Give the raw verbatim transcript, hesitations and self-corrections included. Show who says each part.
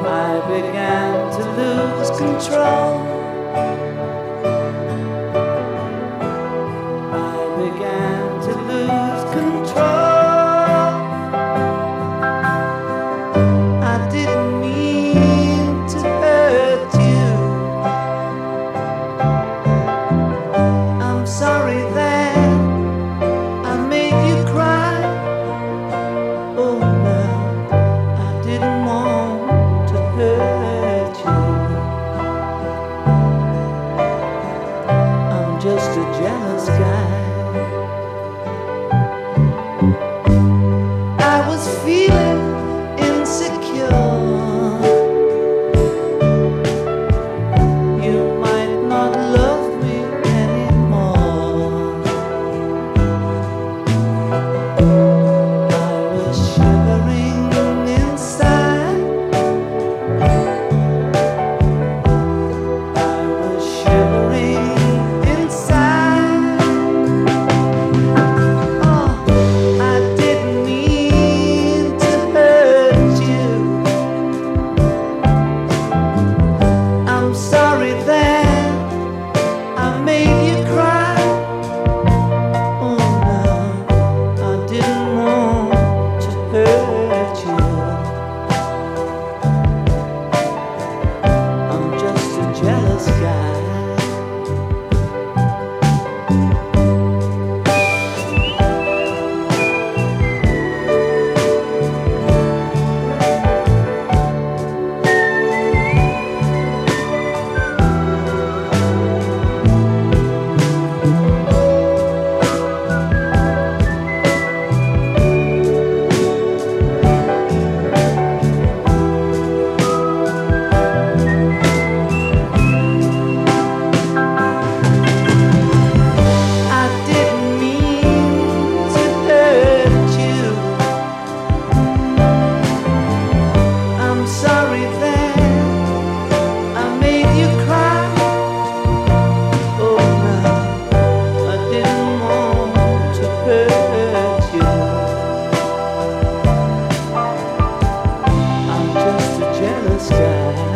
Speaker 1: I began to lose control. I began to lose control. I didn't mean to hurt you. I'm sorry that I made you cry. Oh no, I didn't want to hurt you. I'm just a jealous guy. I was feeling insecure. You might not love me anymore. I was shivering inside. I was shivering inside. Oh, I didn't mean to hurt you. I'm sorry that I made you cry. Oh no, I didn't want to hurt you. I'm just a jealous guy. I didn't mean to hurt you. I'm sorry that I made you cry. Oh no, I didn't want to hurt you. I'm just a jealous guy.